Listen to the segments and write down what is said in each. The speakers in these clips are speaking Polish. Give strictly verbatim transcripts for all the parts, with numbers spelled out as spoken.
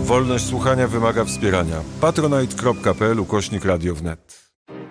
Wolność słuchania wymaga wspierania. patronite.pl ukośnik radio wnet.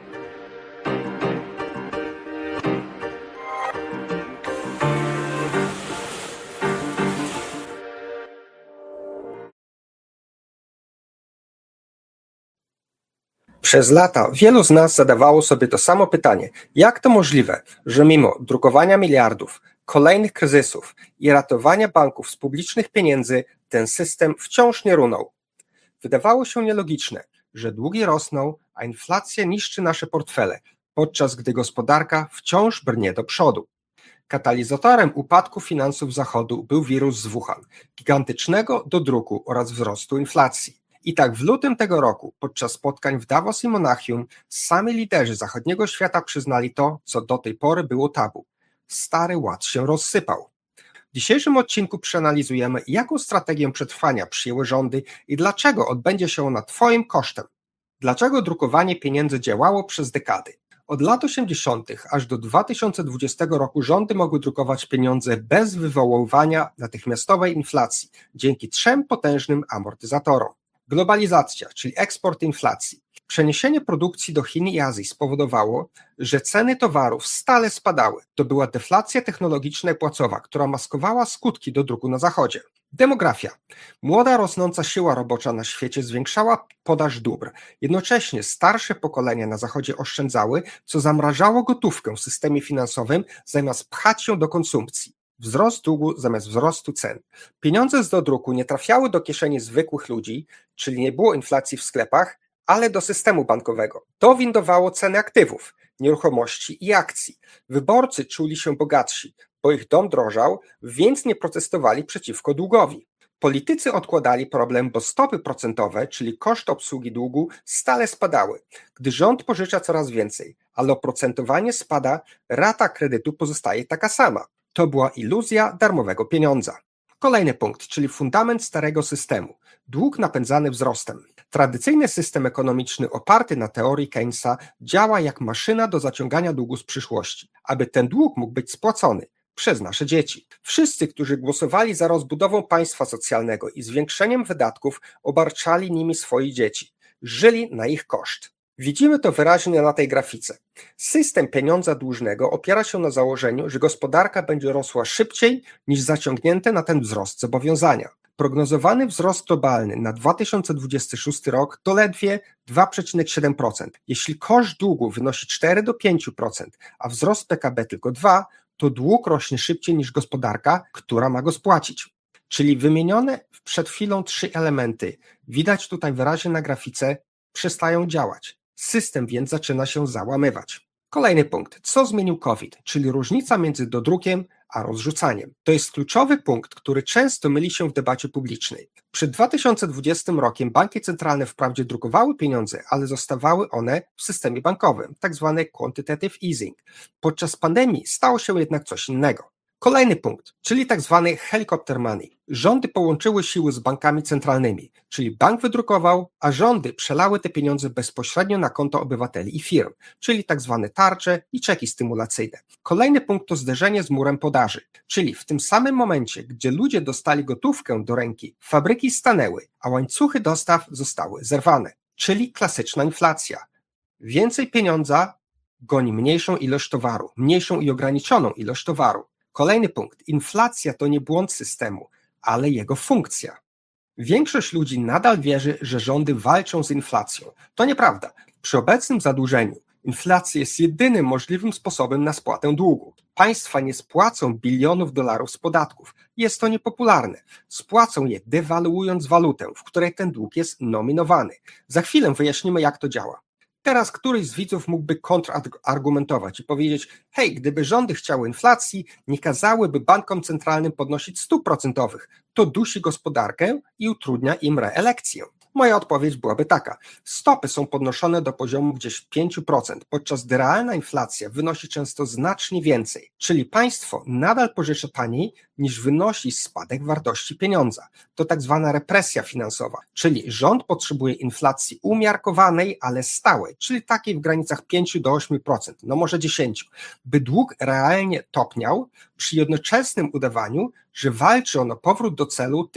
Przez lata wielu z nas zadawało sobie to samo pytanie: jak to możliwe, że mimo drukowania miliardów, kolejnych kryzysów i ratowania banków z publicznych pieniędzy ten system wciąż nie runął? Wydawało się nielogiczne, że długi rosną, a inflacja niszczy nasze portfele, podczas gdy gospodarka wciąż brnie do przodu. Katalizatorem upadku finansów Zachodu był wirus z Wuhan, gigantycznego dodruku oraz wzrostu inflacji. I tak w lutym tego roku, podczas spotkań w Davos i Monachium, sami liderzy zachodniego świata przyznali to, co do tej pory było tabu. Stary ład się rozsypał. W dzisiejszym odcinku przeanalizujemy, jaką strategię przetrwania przyjęły rządy i dlaczego odbędzie się ona Twoim kosztem. Dlaczego drukowanie pieniędzy działało przez dekady? Od lat osiemdziesiątych aż do dwa tysiące dwudziestego roku rządy mogły drukować pieniądze bez wywoływania natychmiastowej inflacji, dzięki trzem potężnym amortyzatorom. Globalizacja, czyli eksport inflacji. Przeniesienie produkcji do Chin i Azji spowodowało, że ceny towarów stale spadały. To była deflacja technologiczna i płacowa, która maskowała skutki dodruku na Zachodzie. Demografia. Młoda, rosnąca siła robocza na świecie zwiększała podaż dóbr. Jednocześnie starsze pokolenia na Zachodzie oszczędzały, co zamrażało gotówkę w systemie finansowym, zamiast pchać ją do konsumpcji. Wzrost długu zamiast wzrostu cen. Pieniądze z dodruku nie trafiały do kieszeni zwykłych ludzi, czyli nie było inflacji w sklepach, ale do systemu bankowego. To windowało ceny aktywów, nieruchomości i akcji. Wyborcy czuli się bogatsi, bo ich dom drożał, więc nie protestowali przeciwko długowi. Politycy odkładali problem, bo stopy procentowe, czyli koszt obsługi długu, stale spadały. Gdy rząd pożycza coraz więcej, ale oprocentowanie spada, rata kredytu pozostaje taka sama. To była iluzja darmowego pieniądza. Kolejny punkt, czyli fundament starego systemu. Dług napędzany wzrostem. Tradycyjny system ekonomiczny oparty na teorii Keynesa działa jak maszyna do zaciągania długu z przyszłości, aby ten dług mógł być spłacony przez nasze dzieci. Wszyscy, którzy głosowali za rozbudową państwa socjalnego i zwiększeniem wydatków, obarczali nimi swoje dzieci. Żyli na ich koszt. Widzimy to wyraźnie na tej grafice. System pieniądza dłużnego opiera się na założeniu, że gospodarka będzie rosła szybciej niż zaciągnięte na ten wzrost zobowiązania. Prognozowany wzrost globalny na dwa tysiące dwudziesty szósty rok to ledwie dwa przecinek siedem procent. Jeśli koszt długu wynosi cztery do pięciu procent, a wzrost P K B tylko dwa procent, to dług rośnie szybciej niż gospodarka, która ma go spłacić. Czyli wymienione przed chwilą trzy elementy, widać tutaj wyraźnie na grafice, przestają działać. System więc zaczyna się załamywać. Kolejny punkt. Co zmienił COVID? Czyli różnica między dodrukiem a rozrzucaniem. To jest kluczowy punkt, który często myli się w debacie publicznej. Przed dwa tysiące dwudziestym rokiem banki centralne wprawdzie drukowały pieniądze, ale zostawały one w systemie bankowym, tak zwany quantitative easing. Podczas pandemii stało się jednak coś innego. Kolejny punkt, czyli tak zwany helicopter money. Rządy połączyły siły z bankami centralnymi, czyli bank wydrukował, a rządy przelały te pieniądze bezpośrednio na konto obywateli i firm, czyli tak zwane tarcze i czeki stymulacyjne. Kolejny punkt to zderzenie z murem podaży, czyli w tym samym momencie, gdzie ludzie dostali gotówkę do ręki, fabryki stanęły, a łańcuchy dostaw zostały zerwane, czyli klasyczna inflacja. Więcej pieniądza goni mniejszą ilość towaru, mniejszą i ograniczoną ilość towaru. Kolejny punkt. Inflacja to nie błąd systemu, ale jego funkcja. Większość ludzi nadal wierzy, że rządy walczą z inflacją. To nieprawda. Przy obecnym zadłużeniu inflacja jest jedynym możliwym sposobem na spłatę długu. Państwa nie spłacą bilionów dolarów z podatków. Jest to niepopularne. Spłacą je dewaluując walutę, w której ten dług jest nominowany. Za chwilę wyjaśnimy, jak to działa. Teraz któryś z widzów mógłby kontrargumentować i powiedzieć: hej, gdyby rządy chciały inflacji, nie kazałyby bankom centralnym podnosić stóp procentowych. To dusi gospodarkę i utrudnia im reelekcję. Moja odpowiedź byłaby taka: stopy są podnoszone do poziomu gdzieś pięć procent, podczas gdy realna inflacja wynosi często znacznie więcej, czyli państwo nadal pożycza taniej niż wynosi spadek wartości pieniądza. To tak zwana represja finansowa, czyli rząd potrzebuje inflacji umiarkowanej, ale stałej, czyli takiej w granicach pięć do ośmiu procent, no może dziesięć procent, by dług realnie topniał przy jednoczesnym udawaniu, że walczy on o powrót do celu tych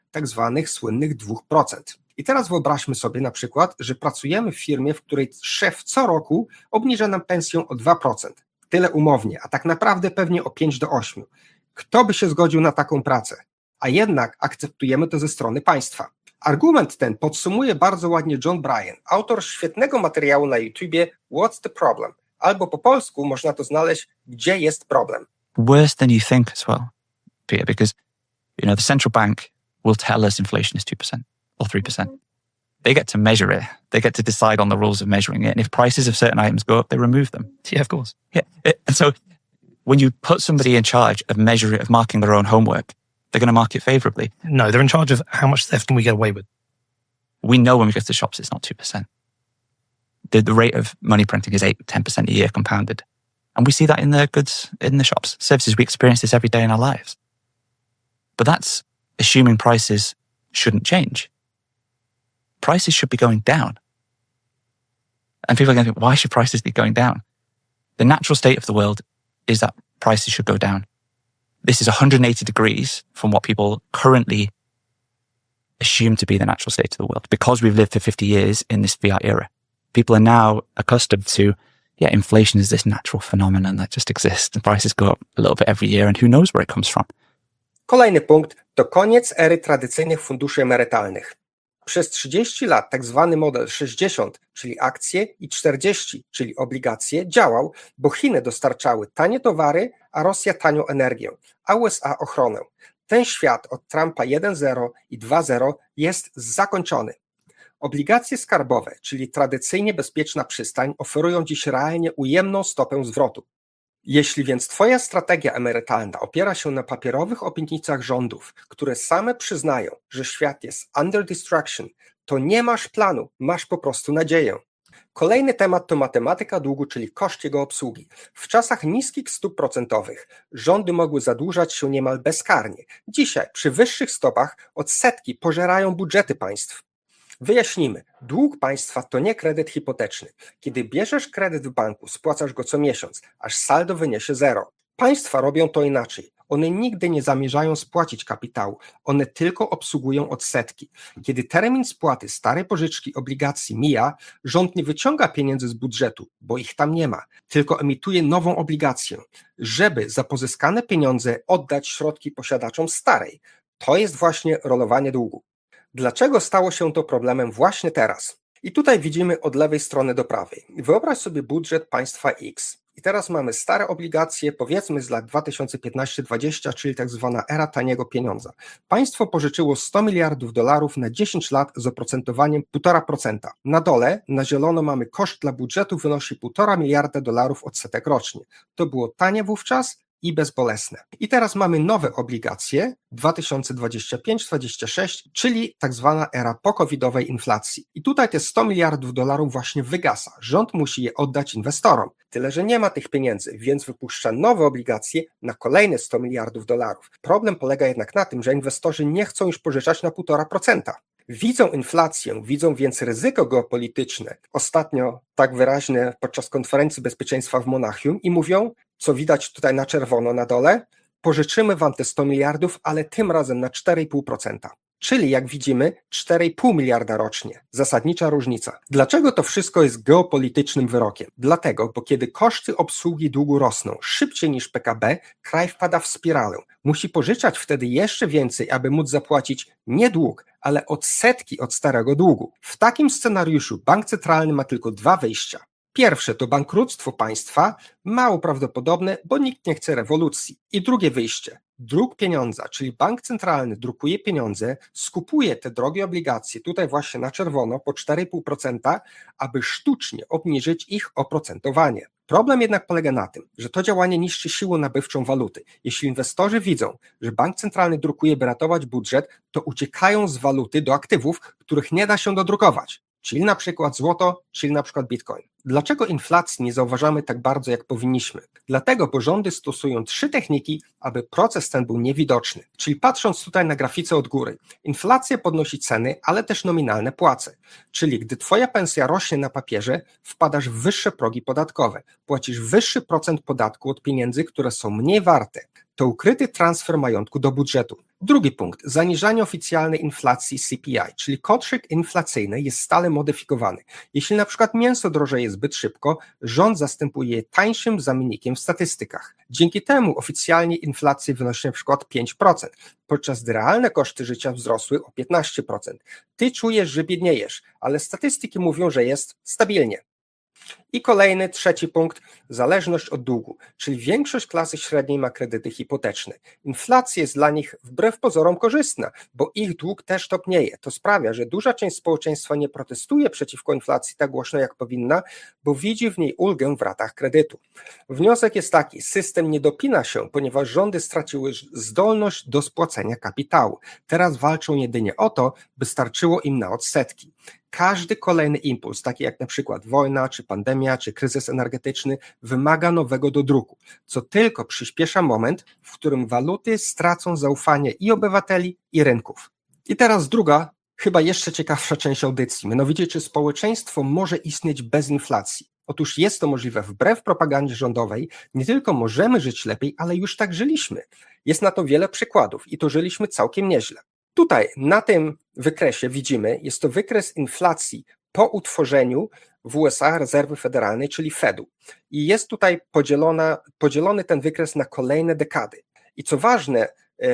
tak zwanych słynnych dwa procent. I teraz wyobraźmy sobie na przykład, że pracujemy w firmie, w której szef co roku obniża nam pensję o dwa procent. Tyle umownie, a tak naprawdę pewnie o pięć do ośmiu. Kto by się zgodził na taką pracę? A jednak akceptujemy to ze strony państwa. Argument ten podsumuje bardzo ładnie John Bryan, autor świetnego materiału na YouTubie What's the Problem? Albo po polsku można to znaleźć Gdzie jest problem? Worse than you think as well, Peter, because you know the central bank will tell us inflation is two percent or three percent. They get to measure it. They get to decide on the rules of measuring it. And if prices of certain items go up, they remove them. Yeah, of course. Yeah. And so when you put somebody in charge of measuring, of marking their own homework, they're going to mark it favorably. No, they're in charge of how much theft can we get away with. We know when we go to the shops, it's not two percent. The, the rate of money printing is eight, ten percent a year compounded. And we see that in the goods, in the shops, services. We experience this every day in our lives. But that's assuming prices shouldn't change. Prices should be going down. And people are going to think, why should prices be going down? The natural state of the world is that prices should go down. This is one hundred eighty degrees from what people currently assume to be the natural state of the world because we've lived for fifty years in this fiat era. People are now accustomed to, yeah, inflation is this natural phenomenon that just exists and prices go up a little bit every year and who knows where it comes from. Kolejny punkt to koniec ery tradycyjnych funduszy emerytalnych. Przez trzydzieści lat tak zwany model sześćdziesiąt, czyli akcje, i czterdzieści, czyli obligacje, działał, bo Chiny dostarczały tanie towary, a Rosja tanią energię, a U S A ochronę. Ten świat od Trumpa jeden zero i dwa zero jest zakończony. Obligacje skarbowe, czyli tradycyjnie bezpieczna przystań, oferują dziś realnie ujemną stopę zwrotu. Jeśli więc twoja strategia emerytalna opiera się na papierowych obietnicach rządów, które same przyznają, że świat jest under destruction, to nie masz planu, masz po prostu nadzieję. Kolejny temat to matematyka długu, czyli koszt jego obsługi. W czasach niskich stóp procentowych rządy mogły zadłużać się niemal bezkarnie. Dzisiaj przy wyższych stopach odsetki pożerają budżety państw. Wyjaśnijmy, dług państwa to nie kredyt hipoteczny. Kiedy bierzesz kredyt w banku, spłacasz go co miesiąc, aż saldo wyniesie zero. Państwa robią to inaczej. One nigdy nie zamierzają spłacić kapitału, one tylko obsługują odsetki. Kiedy termin spłaty starej pożyczki obligacji mija, rząd nie wyciąga pieniędzy z budżetu, bo ich tam nie ma, tylko emituje nową obligację, żeby za pozyskane pieniądze oddać środki posiadaczom starej. To jest właśnie rolowanie długu. Dlaczego stało się to problemem właśnie teraz? I tutaj widzimy od lewej strony do prawej. Wyobraź sobie budżet państwa X. I teraz mamy stare obligacje, powiedzmy z lat dwa tysiące piętnaście dwadzieścia, czyli tak zwana era taniego pieniądza. Państwo pożyczyło sto miliardów dolarów na dziesięć lat z oprocentowaniem półtora procenta. Na dole, na zielono mamy koszt dla budżetu wynosi półtora miliarda dolarów odsetek rocznie. To było tanie wówczas i bezbolesne. I teraz mamy nowe obligacje dwa tysiące dwudziesty piąty dwudziesty szósty, czyli tak zwana era po-covidowej inflacji. I tutaj te sto miliardów dolarów właśnie wygasa. Rząd musi je oddać inwestorom. Tyle, że nie ma tych pieniędzy, więc wypuszcza nowe obligacje na kolejne sto miliardów dolarów. Problem polega jednak na tym, że inwestorzy nie chcą już pożyczać na półtora procenta. Widzą inflację, widzą więc ryzyko geopolityczne. Ostatnio tak wyraźne podczas konferencji bezpieczeństwa w Monachium i mówią, co widać tutaj na czerwono na dole, pożyczymy wam te sto miliardów, ale tym razem na cztery i pół procenta. Czyli jak widzimy cztery i pół miliarda rocznie. Zasadnicza różnica. Dlaczego to wszystko jest geopolitycznym wyrokiem? Dlatego, bo kiedy koszty obsługi długu rosną szybciej niż P K B, kraj wpada w spiralę. Musi pożyczać wtedy jeszcze więcej, aby móc zapłacić nie dług, ale odsetki od starego długu. W takim scenariuszu bank centralny ma tylko dwa wyjścia. Pierwsze to bankructwo państwa, mało prawdopodobne, bo nikt nie chce rewolucji. I drugie wyjście, druk pieniądza, czyli bank centralny drukuje pieniądze, skupuje te drogie obligacje, tutaj właśnie na czerwono, po cztery i pół procenta, aby sztucznie obniżyć ich oprocentowanie. Problem jednak polega na tym, że to działanie niszczy siłę nabywczą waluty. Jeśli inwestorzy widzą, że bank centralny drukuje, by ratować budżet, to uciekają z waluty do aktywów, których nie da się dodrukować. Czyli na przykład złoto, czyli na przykład bitcoin. Dlaczego inflacji nie zauważamy tak bardzo, jak powinniśmy? Dlatego, bo rządy stosują trzy techniki, aby proces ten był niewidoczny. Czyli patrząc tutaj na grafice od góry, inflacja podnosi ceny, ale też nominalne płace. Czyli gdy twoja pensja rośnie na papierze, wpadasz w wyższe progi podatkowe. Płacisz wyższy procent podatku od pieniędzy, które są mniej warte. To ukryty transfer majątku do budżetu. Drugi punkt, zaniżanie oficjalnej inflacji C P I, czyli koszyk inflacyjny jest stale modyfikowany. Jeśli na przykład mięso drożeje zbyt szybko, rząd zastępuje je tańszym zamiennikiem w statystykach. Dzięki temu oficjalnie inflacja wynosi na przykład pięć procent, podczas gdy realne koszty życia wzrosły o piętnaście procent. Ty czujesz, że biedniejesz, ale statystyki mówią, że jest stabilnie. I kolejny, trzeci punkt, zależność od długu, czyli większość klasy średniej ma kredyty hipoteczne. Inflacja jest dla nich wbrew pozorom korzystna, bo ich dług też topnieje. To sprawia, że duża część społeczeństwa nie protestuje przeciwko inflacji tak głośno jak powinna, bo widzi w niej ulgę w ratach kredytu. Wniosek jest taki, system nie dopina się, ponieważ rządy straciły zdolność do spłacenia kapitału. Teraz walczą jedynie o to, by starczyło im na odsetki. Każdy kolejny impuls, taki jak na przykład wojna, czy pandemia, czy kryzys energetyczny, wymaga nowego dodruku, co tylko przyspiesza moment, w którym waluty stracą zaufanie i obywateli, i rynków. I teraz druga, chyba jeszcze ciekawsza część audycji, mianowicie czy społeczeństwo może istnieć bez inflacji. Otóż jest to możliwe wbrew propagandzie rządowej, nie tylko możemy żyć lepiej, ale już tak żyliśmy. Jest na to wiele przykładów i to żyliśmy całkiem nieźle. Tutaj na tym wykresie widzimy, jest to wykres inflacji po utworzeniu w U S A rezerwy federalnej, czyli Fedu. I jest tutaj podzielona, podzielony ten wykres na kolejne dekady. I co ważne,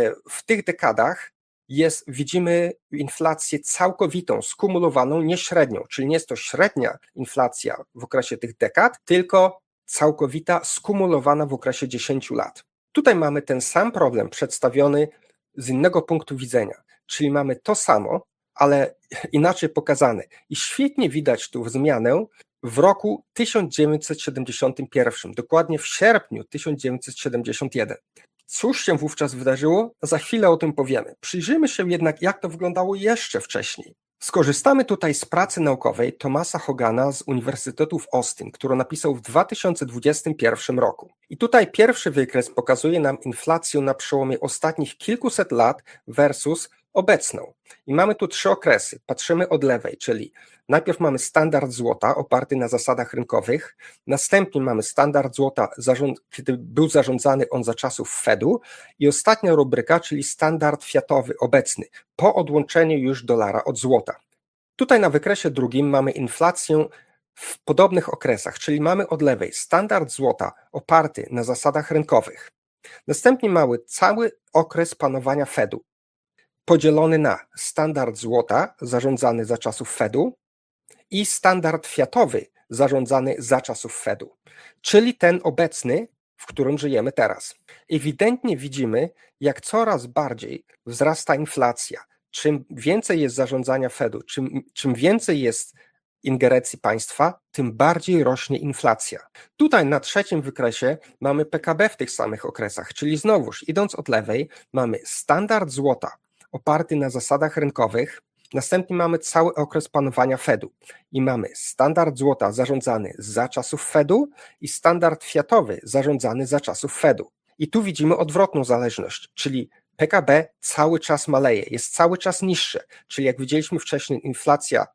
w tych dekadach jest, widzimy inflację całkowitą, skumulowaną, nie średnią, czyli nie jest to średnia inflacja w okresie tych dekad, tylko całkowita, skumulowana w okresie dziesięciu lat. Tutaj mamy ten sam problem przedstawiony z innego punktu widzenia, czyli mamy to samo, ale inaczej pokazane. I świetnie widać tu zmianę w roku tysiąc dziewięćset siedemdziesiątym pierwszym, dokładnie w sierpniu tysiąc dziewięćset siedemdziesiątego pierwszego. Cóż się wówczas wydarzyło? Za chwilę o tym powiemy. Przyjrzyjmy się jednak, jak to wyglądało jeszcze wcześniej. Skorzystamy tutaj z pracy naukowej Thomasa Hogana z Uniwersytetu w Austin, którą napisał w dwa tysiące dwudziestym pierwszym roku. I tutaj pierwszy wykres pokazuje nam inflację na przełomie ostatnich kilkuset lat versus obecną. I mamy tu trzy okresy. Patrzymy od lewej, czyli najpierw mamy standard złota oparty na zasadach rynkowych, następnie mamy standard złota, kiedy był zarządzany on za czasów Fedu i ostatnia rubryka, czyli standard fiatowy obecny, po odłączeniu już dolara od złota. Tutaj na wykresie drugim mamy inflację w podobnych okresach, czyli mamy od lewej standard złota oparty na zasadach rynkowych. Następnie mamy cały okres panowania Fedu, podzielony na standard złota zarządzany za czasów Fedu i standard fiatowy zarządzany za czasów Fedu, czyli ten obecny, w którym żyjemy teraz. Ewidentnie widzimy, jak coraz bardziej wzrasta inflacja. Czym więcej jest zarządzania Fedu, czym, czym więcej jest ingerencji państwa, tym bardziej rośnie inflacja. Tutaj na trzecim wykresie mamy P K B w tych samych okresach, czyli znowuż idąc od lewej mamy standard złota oparty na zasadach rynkowych, następnie mamy cały okres panowania Fedu i mamy standard złota zarządzany za czasów Fedu i standard fiatowy zarządzany za czasów Fedu. I tu widzimy odwrotną zależność, czyli P K B cały czas maleje, jest cały czas niższe, czyli jak widzieliśmy wcześniej inflacja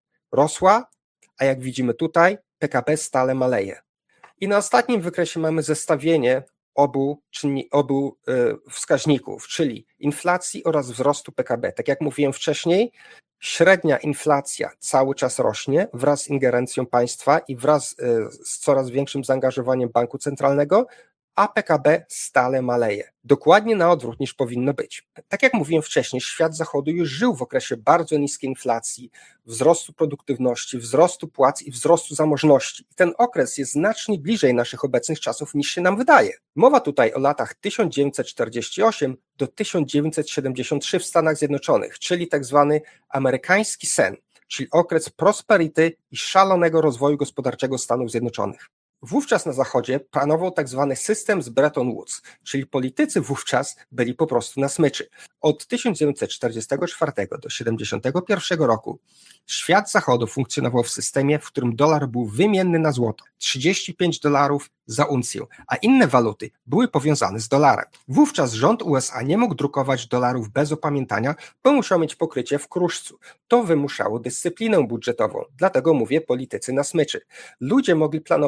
rosła, a jak widzimy tutaj P K B stale maleje. I na ostatnim wykresie mamy zestawienie obu, czynni, obu y, wskaźników, czyli inflacji oraz wzrostu P K B. Tak jak mówiłem wcześniej, średnia inflacja cały czas rośnie wraz z ingerencją państwa i wraz y, z coraz większym zaangażowaniem banku centralnego, a P K B stale maleje. Dokładnie na odwrót niż powinno być. Tak jak mówiłem wcześniej, świat zachodu już żył w okresie bardzo niskiej inflacji, wzrostu produktywności, wzrostu płac i wzrostu zamożności. I ten okres jest znacznie bliżej naszych obecnych czasów niż się nam wydaje. Mowa tutaj o latach tysiąc dziewięćset czterdziesty ósmy do tysiąc dziewięćset siedemdziesiątego trzeciego w Stanach Zjednoczonych, czyli tak zwany amerykański sen, czyli okres prosperity i szalonego rozwoju gospodarczego Stanów Zjednoczonych. Wówczas na Zachodzie panował tak zwany system z Bretton Woods, czyli politycy wówczas byli po prostu na smyczy. Od tysiąc dziewięćset czterdziestego czwartego do siedemdziesiątego pierwszego roku świat Zachodu funkcjonował w systemie, w którym dolar był wymienny na złoto, trzydzieści pięć dolarów za uncję, a inne waluty były powiązane z dolarem. Wówczas rząd U S A nie mógł drukować dolarów bez opamiętania, bo musiał mieć pokrycie w kruszcu. To wymuszało dyscyplinę budżetową, dlatego mówię politycy na smyczy. Ludzie mogli planować przyszłość,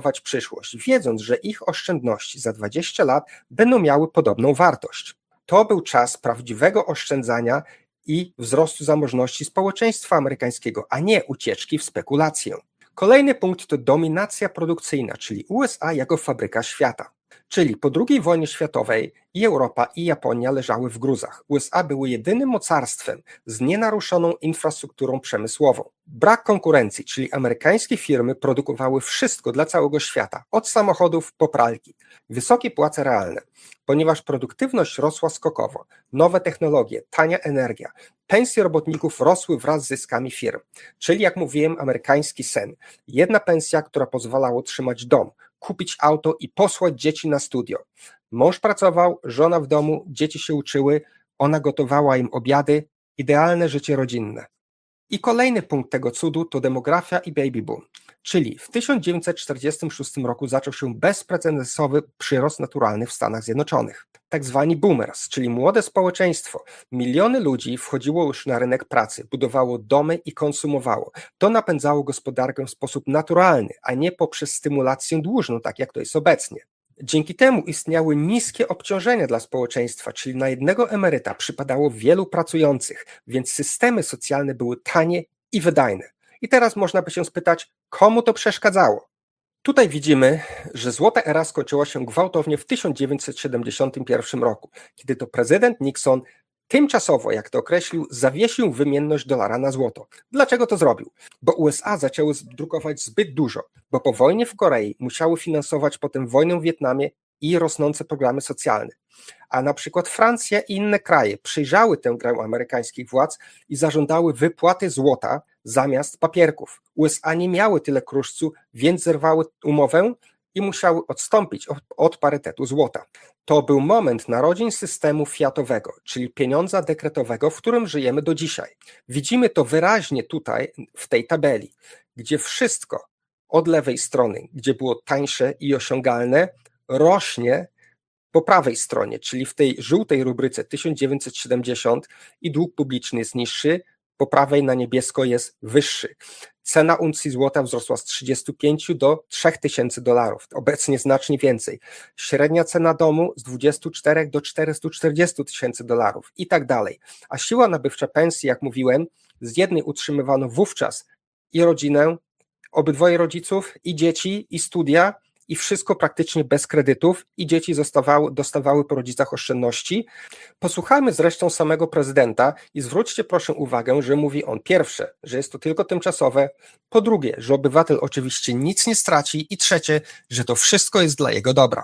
przyszłość, wiedząc, że ich oszczędności za dwadzieścia lat będą miały podobną wartość. To był czas prawdziwego oszczędzania i wzrostu zamożności społeczeństwa amerykańskiego, a nie ucieczki w spekulację. Kolejny punkt to dominacja produkcyjna, czyli U S A jako fabryka świata. Czyli po drugiej wojnie światowej i Europa, i Japonia leżały w gruzach. U S A były jedynym mocarstwem z nienaruszoną infrastrukturą przemysłową. Brak konkurencji, czyli amerykańskie firmy produkowały wszystko dla całego świata, od samochodów po pralki. Wysokie płace realne, ponieważ produktywność rosła skokowo, nowe technologie, tania energia, pensje robotników rosły wraz z zyskami firm. Czyli jak mówiłem, amerykański sen. Jedna pensja, która pozwalała utrzymać dom, kupić auto i posłać dzieci na studio. Mąż pracował, żona w domu, dzieci się uczyły, ona gotowała im obiady, idealne życie rodzinne. I kolejny punkt tego cudu to demografia i baby boom, czyli w tysiąc dziewięćset czterdziestym szóstym roku zaczął się bezprecedensowy przyrost naturalny w Stanach Zjednoczonych. Tak zwani boomers, czyli młode społeczeństwo. Miliony ludzi wchodziło już na rynek pracy, budowało domy i konsumowało. To napędzało gospodarkę w sposób naturalny, a nie poprzez stymulację dłużną, tak jak to jest obecnie. Dzięki temu istniały niskie obciążenia dla społeczeństwa, czyli na jednego emeryta przypadało wielu pracujących, więc systemy socjalne były tanie i wydajne. I teraz można by się spytać, komu to przeszkadzało? Tutaj widzimy, że złota era skończyła się gwałtownie w tysiąc dziewięćset siedemdziesiątym pierwszym roku, kiedy to prezydent Nixon tymczasowo, jak to określił, zawiesił wymienność dolara na złoto. Dlaczego to zrobił? Bo U S A zaczęły drukować zbyt dużo, bo po wojnie w Korei musiały finansować potem wojnę w Wietnamie i rosnące programy socjalne. A na przykład Francja i inne kraje przyjrzały tę grę amerykańskich władz i zażądały wypłaty złota zamiast papierków. U S A nie miały tyle kruszcu, więc zerwały umowę i musiały odstąpić od, od parytetu złota. To był moment narodzin systemu fiatowego, czyli pieniądza dekretowego, w którym żyjemy do dzisiaj. Widzimy to wyraźnie tutaj w tej tabeli, gdzie wszystko od lewej strony, gdzie było tańsze i osiągalne, rośnie po prawej stronie, czyli w tej żółtej rubryce tysiąc dziewięćset siedemdziesiąt i dług publiczny jest niższy, po prawej na niebiesko jest wyższy. Cena uncji złota wzrosła z trzydziestu pięciu do trzech tysięcy dolarów, obecnie znacznie więcej. Średnia cena domu z dwudziestu czterech do czterystu czterdziestu tysięcy dolarów i tak dalej. A siła nabywcza pensji, jak mówiłem, z jednej utrzymywano wówczas i rodzinę, obydwoje rodziców, i dzieci, i studia, i wszystko praktycznie bez kredytów, i dzieci zostawały, dostawały po rodzicach oszczędności. Posłuchajmy zresztą samego prezydenta i zwróćcie proszę uwagę, że mówi on pierwsze, że jest to tylko tymczasowe, po drugie, że obywatel oczywiście nic nie straci i trzecie, że to wszystko jest dla jego dobra.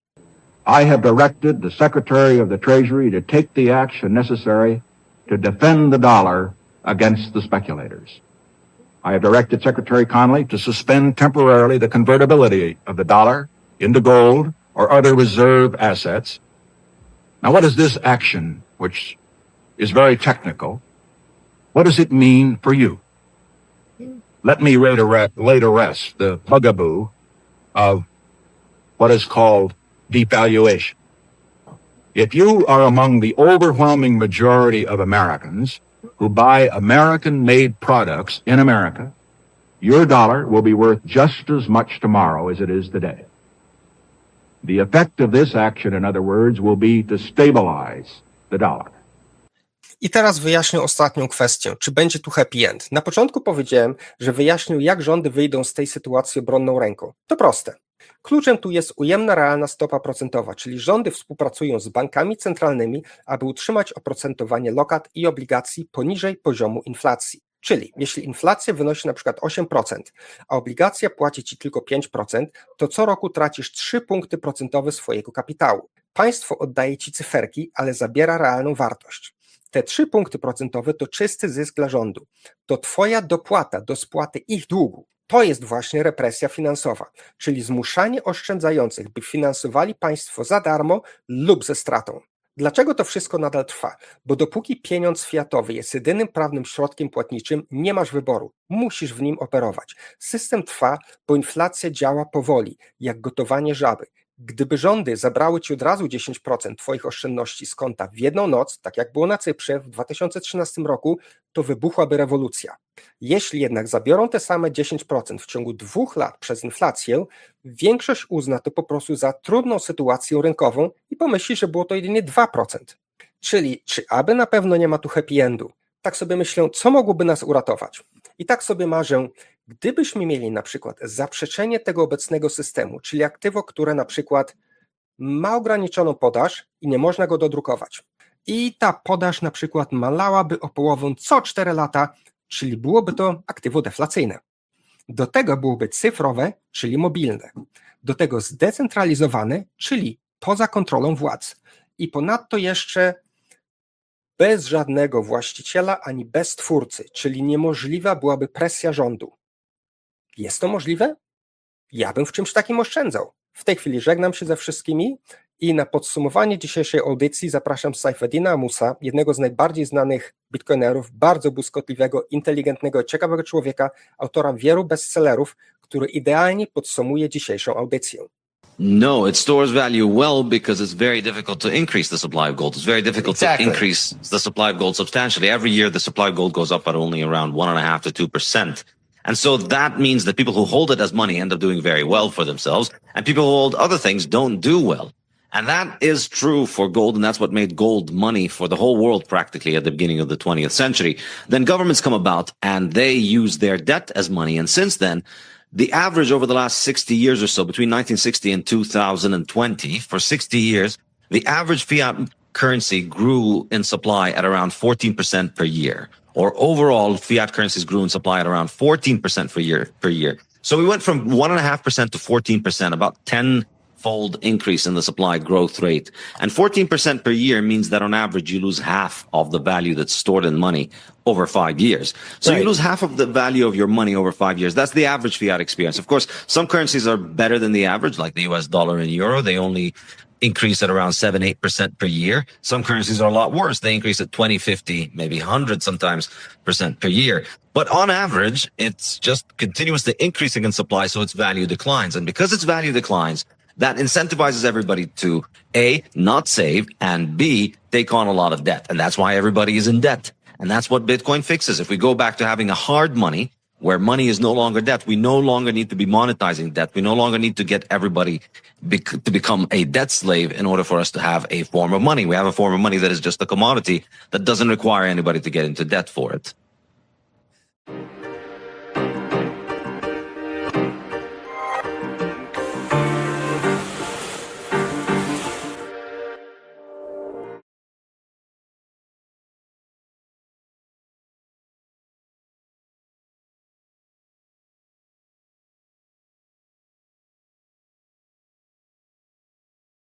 I have directed the Secretary of the Treasury to take the action necessary to defend the dollar against the speculators. I have directed Secretary Connally to suspend temporarily the convertibility of the dollar into gold or other reserve assets. Now, what is this action, which is very technical, what does it mean for you? Let me lay to rest, lay to rest the bugaboo of what is called devaluation. If you are among the overwhelming majority of Americans who buy American-made products in America, your dollar will be worth just as much tomorrow as it is today. The effect of this action, in other words, will be to stabilize the dollar. I teraz wyjaśnię ostatnią kwestię, czy będzie tu happy end. Na początku powiedziałem, że wyjaśnię, jak rządy wyjdą z tej sytuacji obronną ręką. To proste. Kluczem tu jest ujemna realna stopa procentowa, czyli rządy współpracują z bankami centralnymi, aby utrzymać oprocentowanie lokat i obligacji poniżej poziomu inflacji. Czyli jeśli inflacja wynosi na przykład osiem procent, a obligacja płaci ci tylko pięć procent, to co roku tracisz trzy punkty procentowe swojego kapitału. Państwo oddaje ci cyferki, ale zabiera realną wartość. Te trzy punkty procentowe to czysty zysk dla rządu. To twoja dopłata do spłaty ich długu. To jest właśnie represja finansowa, czyli zmuszanie oszczędzających, by finansowali państwo za darmo lub ze stratą. Dlaczego to wszystko nadal trwa? Bo dopóki pieniądz fiatowy jest jedynym prawnym środkiem płatniczym, nie masz wyboru. Musisz w nim operować. System trwa, bo inflacja działa powoli, jak gotowanie żaby. Gdyby rządy zabrały ci od razu dziesięć procent twoich oszczędności z konta w jedną noc, tak jak było na Cyprze w dwa tysiące trzynastym roku, to wybuchłaby rewolucja. Jeśli jednak zabiorą te same dziesięć procent w ciągu dwóch lat przez inflację, większość uzna to po prostu za trudną sytuację rynkową i pomyśli, że było to jedynie dwa procent. Czyli czy aby na pewno nie ma tu happy endu? Tak sobie myślę, co mogłoby nas uratować? I tak sobie marzę, gdybyśmy mieli na przykład zaprzeczenie tego obecnego systemu, czyli aktywo, które na przykład ma ograniczoną podaż i nie można go dodrukować. I ta podaż na przykład malałaby o połowę co cztery lata, czyli byłoby to aktywo deflacyjne. Do tego byłoby cyfrowe, czyli mobilne. Do tego zdecentralizowane, czyli poza kontrolą władz. I ponadto jeszcze bez żadnego właściciela ani bez twórcy, czyli niemożliwa byłaby presja rządu. Jest to możliwe? Ja bym w czymś takim oszczędzał. W tej chwili żegnam się ze wszystkimi i na podsumowanie dzisiejszej audycji zapraszam Saifeddina Amousa, jednego z najbardziej znanych bitcoinerów, bardzo błyskotliwego, inteligentnego, ciekawego człowieka, autora wielu bestsellerów, który idealnie podsumuje dzisiejszą audycję. No, it stores value well because it's very difficult to increase the supply of gold. It's very difficult Exactly. to increase the supply of gold substantially. Every year, the supply of gold goes up at only around one and a half to two percent. And so that means that people who hold it as money end up doing very well for themselves, and people who hold other things don't do well. And that is true for gold, and that's what made gold money for the whole world practically at the beginning of the twentieth century. Then governments come about and they use their debt as money. And since then, the average over the last sixty years or so, between nineteen sixty and two thousand twenty, for sixty years, the average fiat currency grew in supply at around fourteen percent per year. Or overall, fiat currencies grew in supply at around fourteen percent per year, per year. So we went from one and a half percent to fourteen percent, about ten-fold increase in the supply growth rate. And fourteen percent per year means that on average, you lose half of the value that's stored in money over five years. So Right. you lose half of the value of your money over five years. That's the average fiat experience. Of course, some currencies are better than the average, like the U S dollar and euro. They only increase at around seven, eight percent per year. Some currencies are a lot worse. They increase at twenty, fifty, maybe one hundred sometimes percent per year. But on average, it's just continuously increasing in supply, so its value declines. And because its value declines, that incentivizes everybody to A, not save, and B, take on a lot of debt. And that's why everybody is in debt. And that's what Bitcoin fixes. If we go back to having a hard money, where money is no longer debt, we no longer need to be monetizing debt. We no longer need to get everybody bec- to become a debt slave in order for us to have a form of money. We have a form of money that is just a commodity that doesn't require anybody to get into debt for it.